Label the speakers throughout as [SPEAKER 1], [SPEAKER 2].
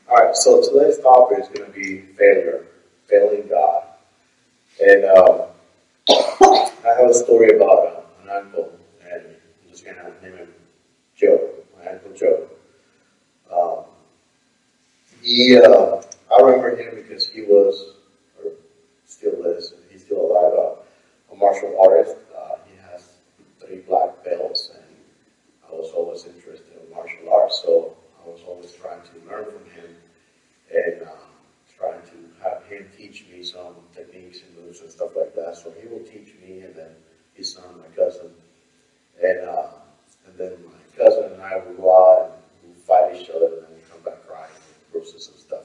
[SPEAKER 1] All right, so today's topic is going to be failure, failing God. And I have a story about an uncle, and I'm just going to name him Joe, my Uncle Joe. Um, I remember him because he was, or still is, he's still alive, a martial artist. He has 3 black belts, and I was always interested in martial arts, so I was always trying to learn from him and trying to have him teach me some techniques and moves and stuff like that. So he will teach me, and then his son, my cousin, and then my cousin and I will go out and we'll fight each other, and then we come back crying with bruises and stuff.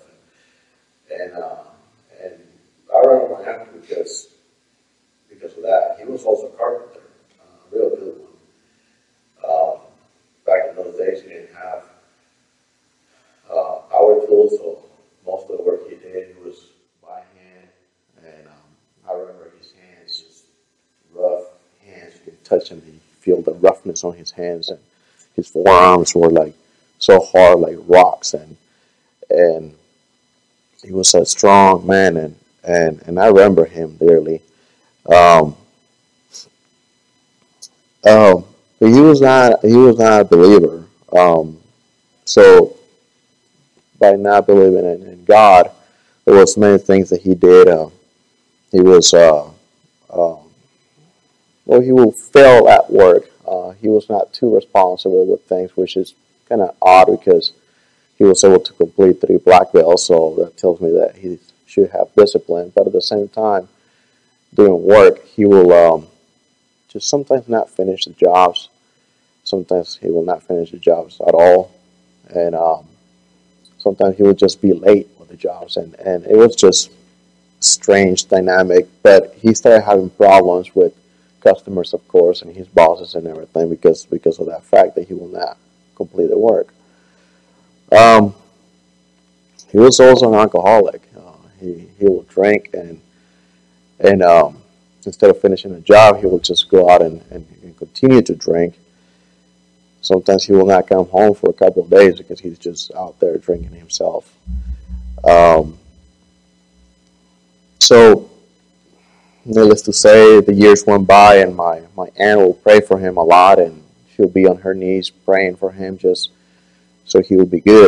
[SPEAKER 1] And I remember my uncle because of that. He was also a carpenter, a real good one. Back in those days, he didn't have power tools, so most of the work he did was by hand. And I remember his hands, just rough hands. You could touch him and you feel the roughness on his hands, and his forearms were like so hard, like rocks. And he was a strong man, and I remember him dearly. Um, but he was not a believer. So by not believing in God, there was many things that he did. He was he will fail at work. He was not too responsible with things, which is kind of odd because he was able to complete 3 black belts. So that tells me that he should have discipline. But at the same time, doing work, he will just sometimes not finish the jobs. Sometimes he will not finish the jobs at all, and sometimes he would just be late with the jobs, and it was just strange dynamic. But he started having problems with customers, of course, and his bosses and everything because of that fact that he will not complete the work. Um, he was also an alcoholic. He will drink and instead of finishing a job, he will just go out and continue to drink. Sometimes he will not come home for a couple of days because he's just out there drinking himself. Um, so, needless to say, the years went by, and my aunt will pray for him a lot, and she'll be on her knees praying for him just so he will be good.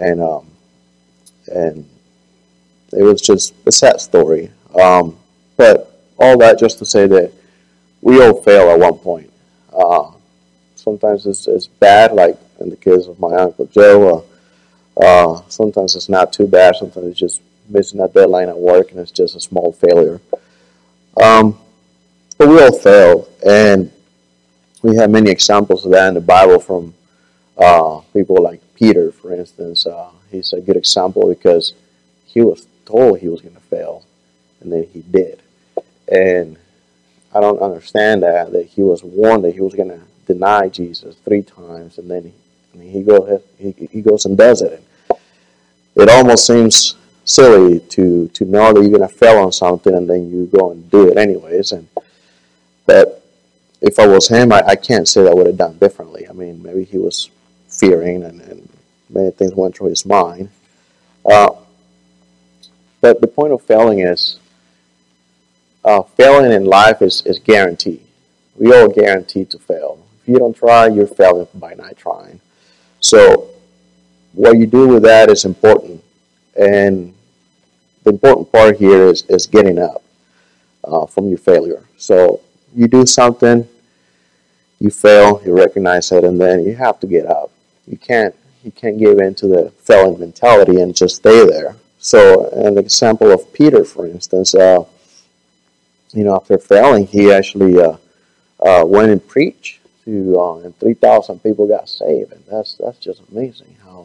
[SPEAKER 1] And it was just a sad story. But all that just to say that we all fail at one point. Sometimes it's bad, like in the case of my Uncle Joe. Sometimes it's not too bad. Sometimes it's just missing a deadline at work, and it's just a small failure. Um, but we all fail, and we have many examples of that in the Bible from people like Peter, for instance. He's a good example because he was told he was going to fail, and then he did. And I don't understand that he was warned that he was going to deny Jesus 3 times, and then he goes and does it. It almost seems silly to know that you're going to fail on something and then you go and do it anyways. But if I was him, I can't say that I would have done differently. I mean, maybe he was fearing and many things went through his mind. Uh, but the point of failing is failing in life is guaranteed. We all guaranteed to fail. If you don't try, you're failing by not trying. So what you do with that is important. And the important part here is getting up from your failure. So you do something, you fail, you recognize it, and then you have to get up. You can't give in to the failing mentality and just stay there. So an example of Peter, for instance, after failing, he actually went and preached and 3,000 people got saved, and that's just amazing how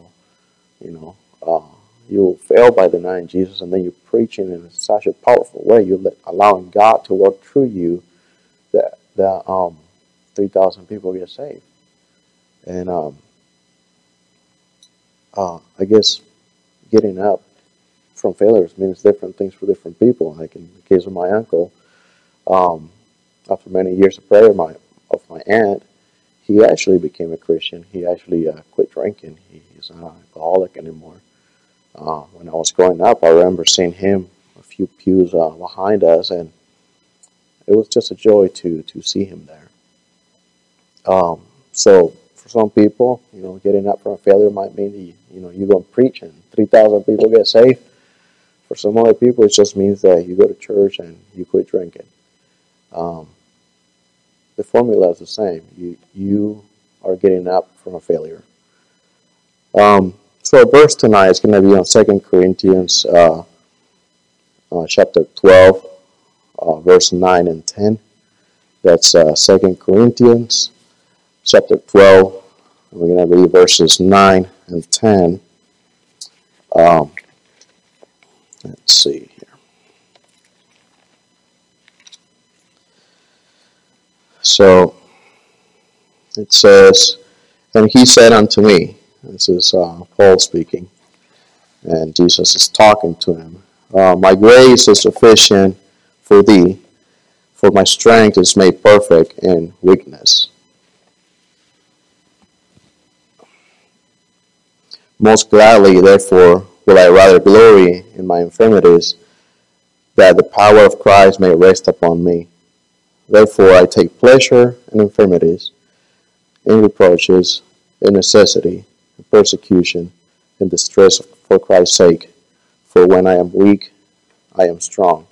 [SPEAKER 1] you fail by denying Jesus, and then you're preaching in such a powerful way. You're allowing God to work through you that 3,000 people get saved, and I guess getting up from failures means different things for different people. Like in the case of my uncle. After many years of prayer of my aunt, he actually became a Christian. He actually quit drinking. He's not an alcoholic anymore. When I was growing up, I remember seeing him a few pews behind us, and it was just a joy to see him there. So for some people, getting up from a failure might mean you go and preach and 3,000 people get saved. For some other people, it just means that you go to church and you quit drinking. Um, the formula is the same. You are getting up from a failure. So our verse tonight is going to be on 2 Corinthians chapter 12, verse 9 and 10. That's 2 Corinthians chapter 12. And we're going to read verses 9 and 10. Let's see here. So it says, "And he said unto me," this is Paul speaking, and Jesus is talking to him, "My grace is sufficient for thee, for my strength is made perfect in weakness. Most gladly, therefore, will I rather glory in my infirmities, that the power of Christ may rest upon me. Therefore I take pleasure in infirmities, in reproaches, in necessity, in persecution, in distress for Christ's sake. For when I am weak, I am strong."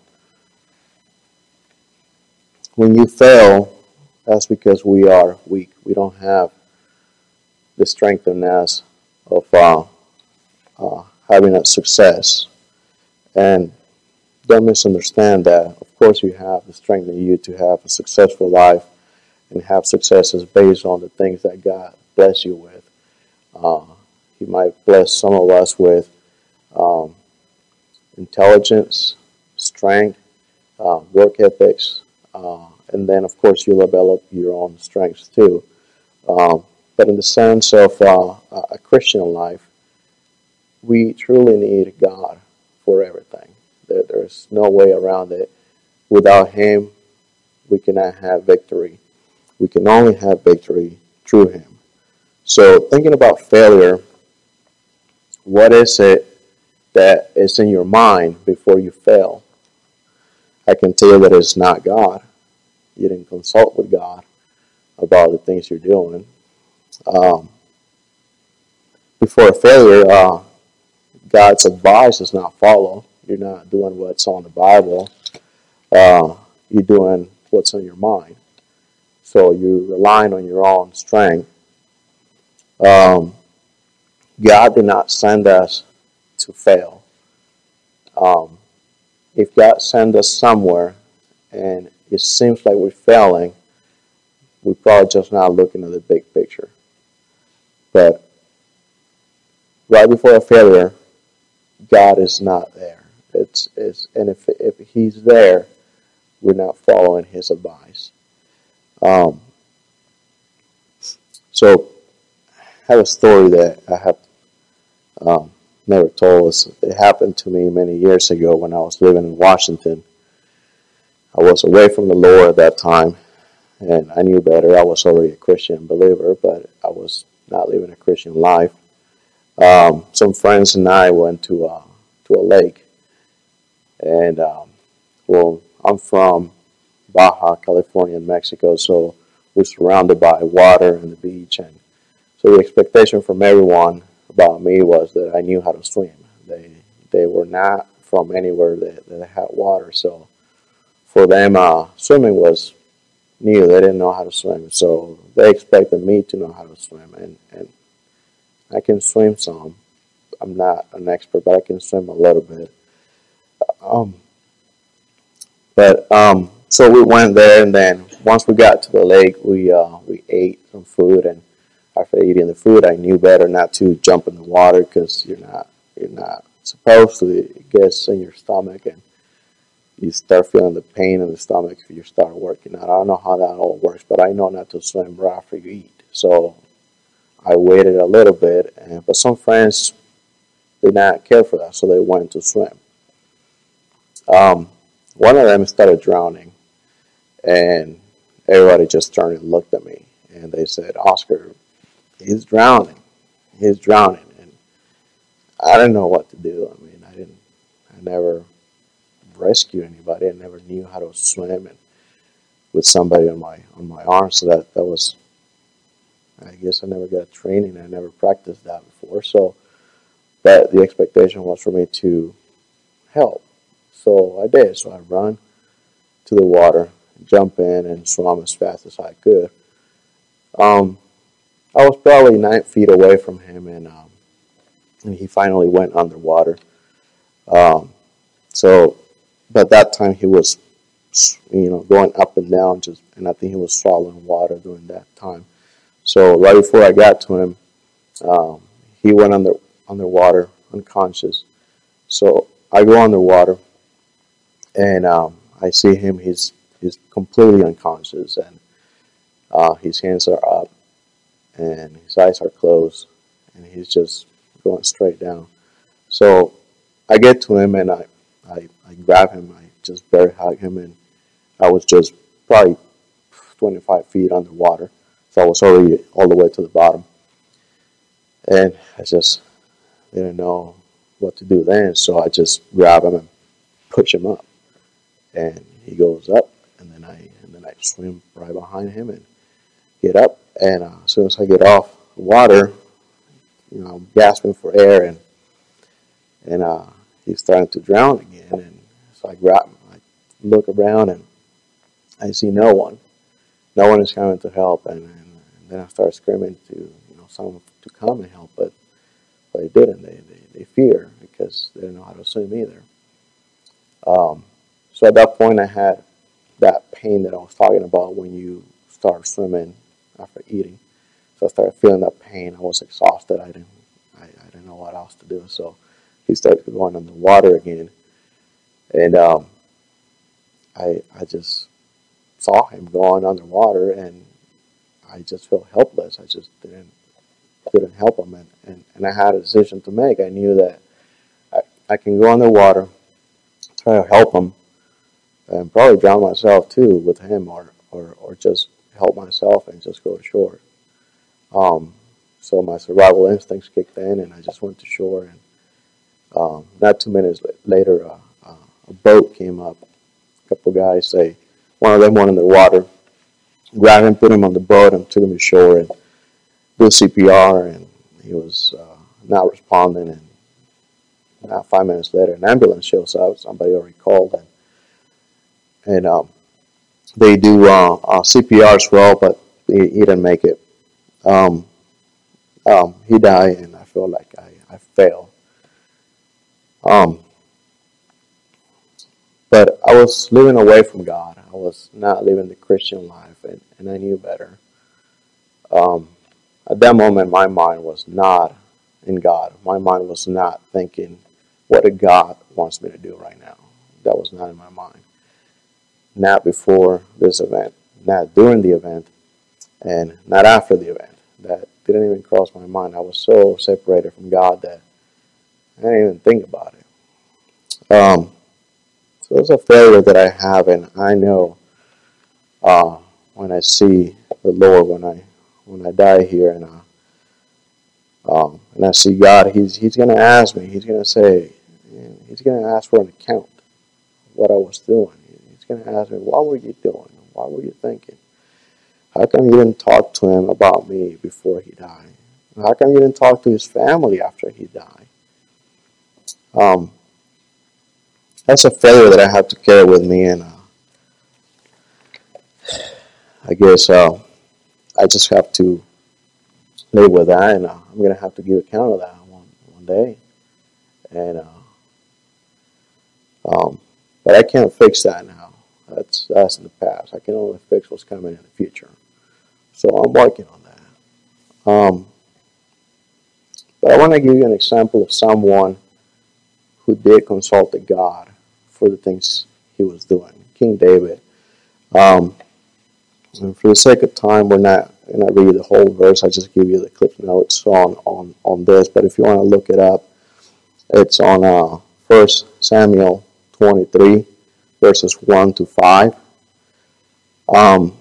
[SPEAKER 1] When you fail, that's because we are weak. We don't have the strength in us of having a success. And don't misunderstand that. Of course, you have the strength in you to have a successful life and have successes based on the things that God bless you with. He might bless some of us with um, intelligence, strength, work ethics, and then, of course, you develop your own strengths too. But in the sense of a Christian life, we truly need God for everything. There's no way around it. Without Him, we cannot have victory. We can only have victory through Him. So, thinking about failure, what is it that is in your mind before you fail? I can tell you that it's not God. You didn't consult with God about the things you're doing. Um, Before a failure, God's advice is not followed. You're not doing what's on the Bible. You're doing what's on your mind. So you're relying on your own strength. Um, God did not send us to fail. Um, if God sent us somewhere and it seems like we're failing, we're probably just not looking at the big picture. But right before a failure, God is not there. And if He's there, we're not following His advice. Um, so I have a story that I have never told us. It happened to me many years ago when I was living in Washington. I was away from the Lord at that time, and I knew better. I was already a Christian believer, but I was not living a Christian life. Some friends and I went to a lake, and well, I'm from Baja California in Mexico, so we're surrounded by water and the beach, and so the expectation from everyone about me was that I knew how to swim. They were not from anywhere that had water, so for them, swimming was new. They didn't know how to swim, so they expected me to know how to swim, and I can swim some. I'm not an expert, but I can swim a little bit. Um, but so we went there, and then once we got to the lake, we ate some food, and after eating the food, I knew better not to jump in the water because you're not supposed to. It gets in your stomach, and you start feeling the pain in the stomach if you start working out. I don't know how that all works, but I know not to swim right after you eat. So I waited a little bit, but some friends did not care for that, so they went to swim. Um, One of them started drowning, and everybody just turned and looked at me, and they said, "Oscar, he's drowning. He's drowning." And I didn't know what to do. I mean, I never rescued anybody. I never knew how to swim and with somebody on my arm. So that was, I guess I never got training. I never practiced that before. So that the expectation was for me to help. So I did. So I run to the water, jump in, and swam as fast as I could. Um, I was probably 9 feet away from him, and he finally went underwater. Um, so, but that time he was, going up and down, and I think he was swallowing water during that time. So right before I got to him, um, he went underwater, unconscious. So I go underwater, and I see him. He's completely unconscious, and his hands are up, and his eyes are closed, and he's just going straight down. So I get to him, and I grab him. I just bear hug him, and I was just probably 25 feet underwater. So I was already all the way to the bottom. And I just didn't know what to do then. So I just grab him and push him up. And he goes up, and then I swim right behind him and get up. And as soon as I get off the water, I'm gasping for air, and he's starting to drown again. And so I grab him, I look around, and I see no one. No one is coming to help, and then I start screaming to someone to come and help, but they didn't. They fear because they didn't know how to swim either. So at that point, I had that pain that I was talking about when you start swimming after eating. So I started feeling that pain. I was exhausted. I didn't know what else to do. So he started going underwater again, and I just saw him going underwater, and I just felt helpless. I just couldn't help him, and I had a decision to make. I knew that I can go underwater, try to help him, and probably drown myself too with him, or just help myself and just go to shore. Um, so my survival instincts kicked in, and I just went to shore. And not 2 minutes later, a boat came up. A couple of guys, one of them went in the water, grabbed him, put him on the boat, and took him to shore and did CPR, and he was not responding. And not 5 minutes later, an ambulance shows up. Somebody already called, and they do CPR as well, but he didn't make it. Um, he died, and I feel like I failed. Um, but I was living away from God. I was not living the Christian life, and I knew better. Um, at that moment, my mind was not in God. My mind was not thinking, what did God wants me to do right now? That was not in my mind. Not before this event, not during the event, and not after the event. That didn't even cross my mind. I was so separated from God that I didn't even think about it. So it's a failure that I have, and I know when I see the Lord, when I die here, and I see God, He's going to ask me. He's going to say, He's going to ask for an account of what I was doing. He's going to ask me, what were you doing? What were you thinking? How come you didn't talk to him about me before he died? How come you didn't talk to his family after he died? Um, that's a failure that I have to carry with me, and I guess I just have to live with that, and I'm going to have to give account of that one day. And but I can't fix that now. That's in the past. I can only fix what's coming in the future. So I'm working on that. But I want to give you an example of someone who did consult God for the things he was doing. King David. Um, and for the sake of time, we're not going to read the whole verse. I just give you the clip notes on this. But if you want to look it up, it's on 1 Samuel 23, verses 1 to 5. Um,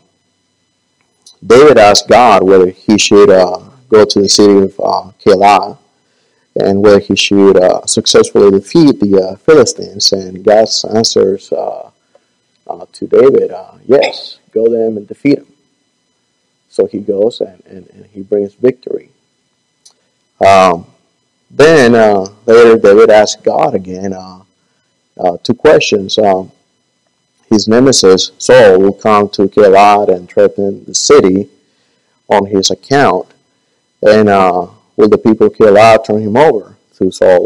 [SPEAKER 1] David asked God whether he should go to the city of Keilah and where he should successfully defeat the Philistines. And God answers to David, yes, go them and defeat them. So he goes and he brings victory. Um, then later David asked God again two questions. His nemesis Saul will come to Gilad and threaten the city on his account, and will the people of Gilad turn him over to Saul?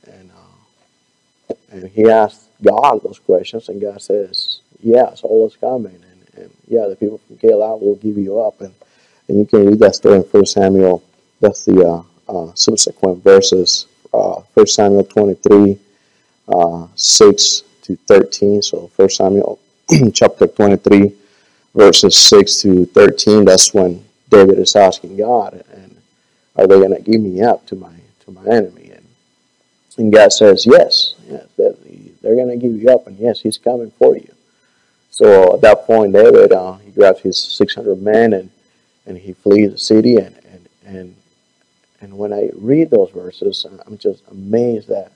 [SPEAKER 1] And he asked God those questions, and God says, "Yeah, Saul is coming, and yeah, the people from Gilad will give you up." And you can read that story in 1 Samuel. That's the subsequent verses. 1 Samuel 23, 6 to 13. So 1 Samuel chapter 23, verses 6 to 13. That's when David is asking God, and are they going to give me up to my enemy? And God says, yes, they're going to give you up, and yes, He's coming for you. So at that point, David he grabs his 600 men and he flees the city. And when I read those verses, I'm just amazed that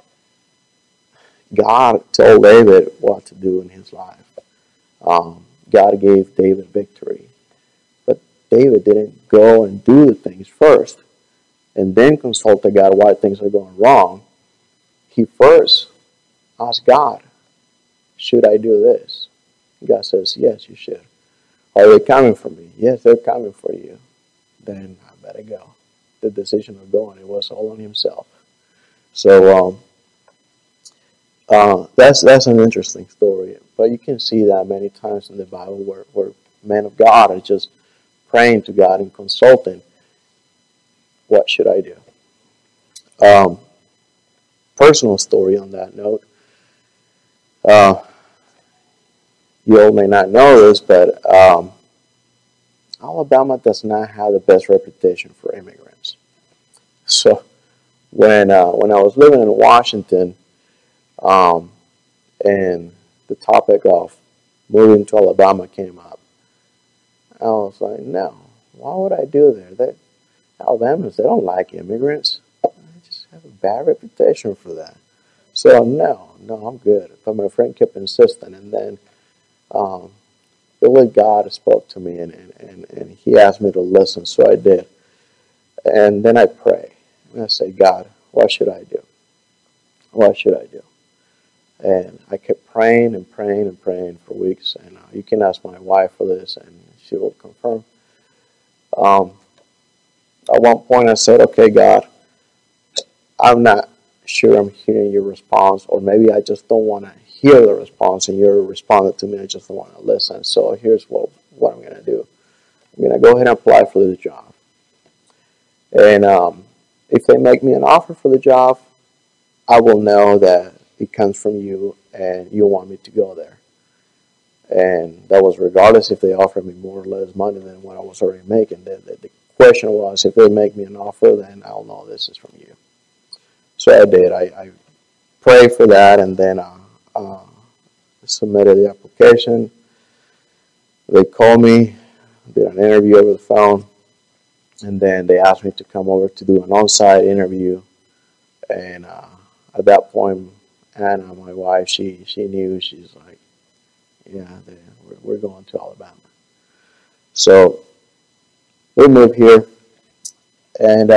[SPEAKER 1] God told David what to do in his life. God gave David victory, but David didn't go and do the things first, and then consulted God why things are going wrong. He first asked God, should I do this? God says, yes, you should. Are they coming for me? Yes, they're coming for you. Then I better go. The decision of going, it was all on himself. So that's an interesting story. But you can see that many times in the Bible where men of God are just praying to God and consulting, what should I do? Personal story on that note. Uh, you all may not know this, but Alabama does not have the best reputation for immigrants. So when I was living in Washington, um, and the topic of moving to Alabama came up, I was like, no, why would I do there? Alabamans, they don't like immigrants. They just have a bad reputation for that. So no, I'm good. But my friend kept insisting, and then um, Billy God spoke to me, and he asked me to listen, so I did. And then I pray, and I say, God, what should I do? What should I do? And I kept praying and praying and praying for weeks, and you can ask my wife for this, and she will confirm. Um, at one point, I said, okay, God, I'm not sure I'm hearing your response, or maybe I just don't want to hear the response, and you're responding to me, I just don't want to listen. So here's what I'm going to do. I'm going to go ahead and apply for the job. And if they make me an offer for the job, I will know that it comes from you and you want me to go there. And that was regardless if they offered me more or less money than what I was already making. The question was, if they make me an offer, then I'll know this is from you. So I did. I prayed for that, and then submitted the application. They called me, did an interview over the phone, and then they asked me to come over to do an on-site interview. And at that point, Anna, my wife, she knew. She's like, yeah, we're going to Alabama. So we moved here, and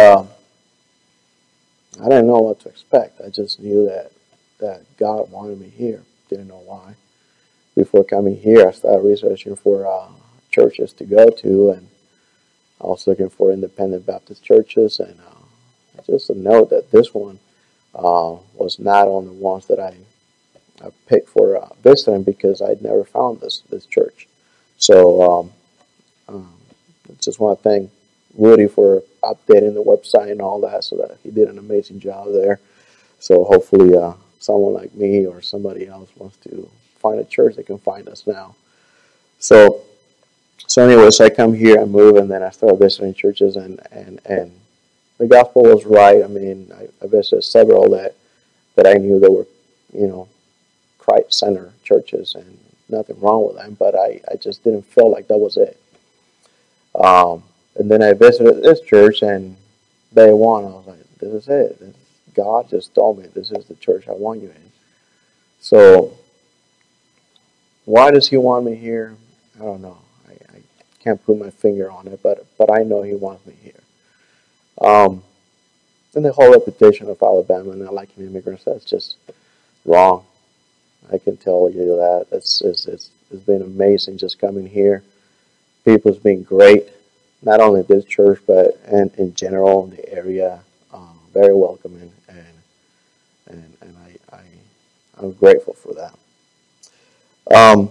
[SPEAKER 1] I didn't know what to expect. I just knew that God wanted me here. Didn't know why. Before coming here, I started researching for churches to go to, and I was looking for independent Baptist churches, and just a note that this one was not on the ones that I picked for visiting, because I'd never found this church. So I just want to thank Woody for updating the website and all that, so that he did an amazing job there. So hopefully someone like me or somebody else wants to find a church, they can find us now. So anyways, I come here, I move, and then I start visiting churches, and the gospel was right. I mean, I visited several that I knew that were, Christ Center churches, and nothing wrong with them, but I just didn't feel like that was it. And then I visited this church, and day one, I was like, This is it. God just told me this is the church I want you in. So why does He want me here? I don't know. I can't put my finger on it, but I know He wants me here. Um, and the whole reputation of Alabama not liking immigrants, that's just wrong. I can tell you that. It's been amazing just coming here. People's been great, not only this church, but and in general in the area. Very welcoming, and I'm grateful for that. Um,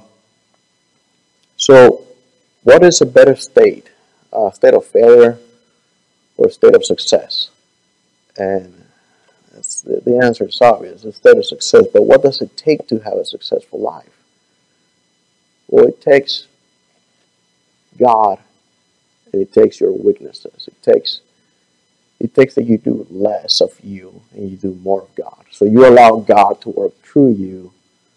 [SPEAKER 1] so, what is a better state? State of failure or state of success? And the answer is obvious. It's a state of success. But what does it take to have a successful life? Well, it takes God, and it takes your weaknesses. It takes that you do less of you and you do more of God. So you allow God to work through you,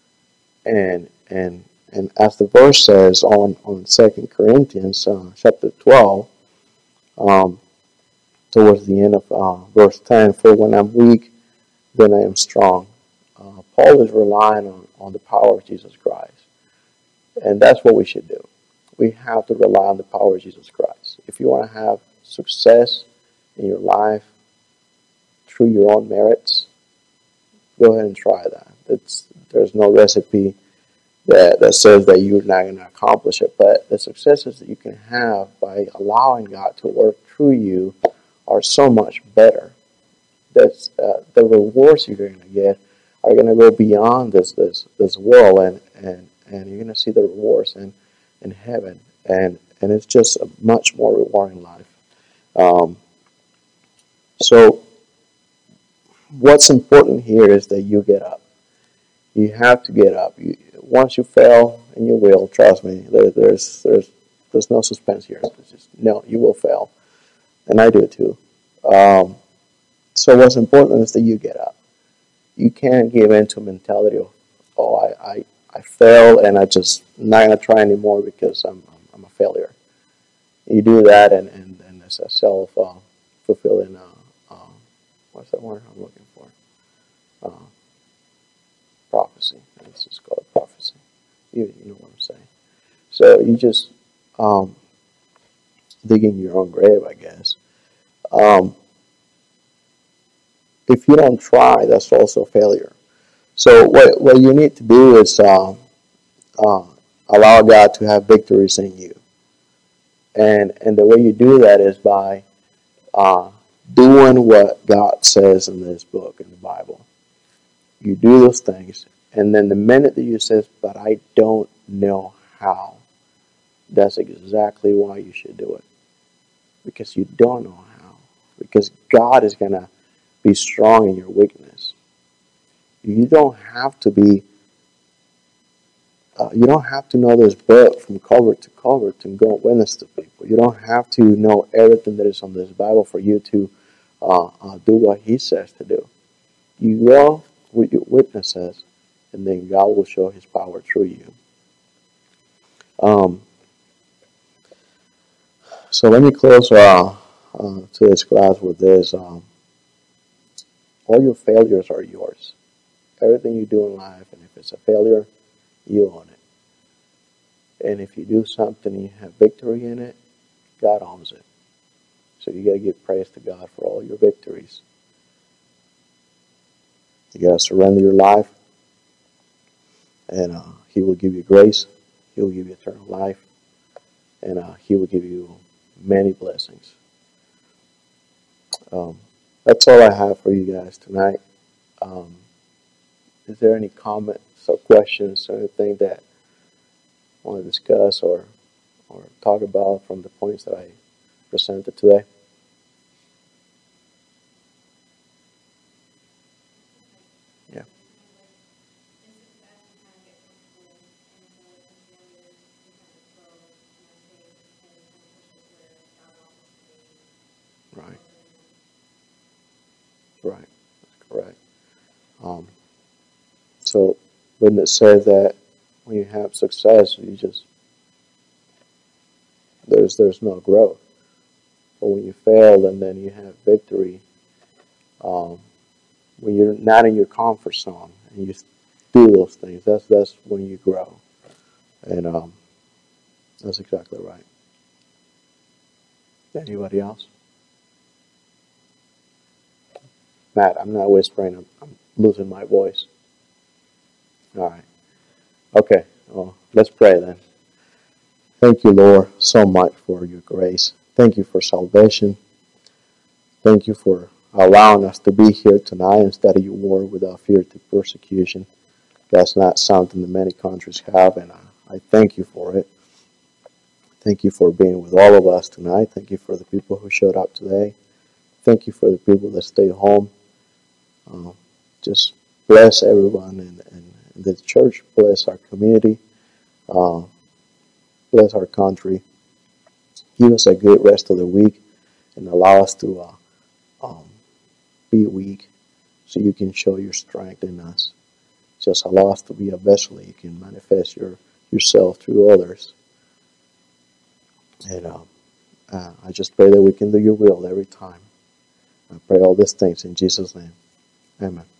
[SPEAKER 1] and as the verse says on 2 Corinthians chapter 12, um, towards the end of verse 10, for when I'm weak, then I am strong. Paul is relying on the power of Jesus Christ. And that's what we should do. We have to rely on the power of Jesus Christ. If you want to have success in your life through your own merits, go ahead and try that. There's no recipe that says that you're not going to accomplish it, but the successes that you can have by allowing God to work through you are so much better. That's the rewards you're going to get are going to go beyond this world, and you're going to see the rewards in heaven, and it's just a much more rewarding life. Um, so what's important here is that you get up. You have to get up. Once you fail, and you will, trust me, there's no suspense here. It's just, no, you will fail, and I do it too. Um, so what's important is that you get up. You can't give in to a mentality of, oh, I failed and I just not gonna try anymore because I'm a failure. You do that, and it's a self fulfilling. What's that word I'm looking for? Uh, Prophecy. Let's just call it prophecy. You know what I'm saying. So you just um, digging your own grave, I guess. Um, if you don't try, that's also failure. So what you need to do is uh, allow God to have victories in you, and the way you do that is by uh, doing what God says in this book in the Bible. You do those things, and then the minute that you say, "But I don't know how," that's exactly why you should do it, because you don't know how. Because God is gonna be strong in your weakness. You don't have to be. You don't have to know this book from cover to cover to go witness to people. You don't have to know everything that is on this Bible for you to do what He says to do. You go with your witnesses, and then God will show His power through you. Um, so let me close to this class with this. All your failures are yours. Everything you do in life, and if it's a failure, you own it. And if you do something and you have victory in it, God owns it. So you got to give praise to God for all your victories. You got to surrender your life, and He will give you grace. He will give you eternal life, and He will give you many blessings. Um, that's all I have for you guys tonight. Um, is there any comments or questions or anything that I want to discuss or talk about from the points that I presented today? Yeah. Right. Right. That's correct. Um, so when it says that when you have success, you just there's no growth. But when you fail and then you have victory, Um, when you're not in your comfort zone and you do those things, that's when you grow. And that's exactly right. Anybody else? Matt, I'm not whispering. I'm losing my voice. All right. Okay. Well, let's pray then. Thank you, Lord, so much for your grace. Thank you for salvation. Thank you for allowing us to be here tonight and study your word without fear of persecution. That's not something that many countries have, and I thank you for it. Thank you for being with all of us tonight. Thank you for the people who showed up today. Thank you for the people that stay home. Uh, just bless everyone and the church. Bless our community. Uh, bless our country. Give us a good rest of the week and allow us to um, be weak so you can show your strength in us. Just allow us to be a vessel that you can manifest yourself through others. And I just pray that we can do your will every time. I pray all these things in Jesus' name. Amen.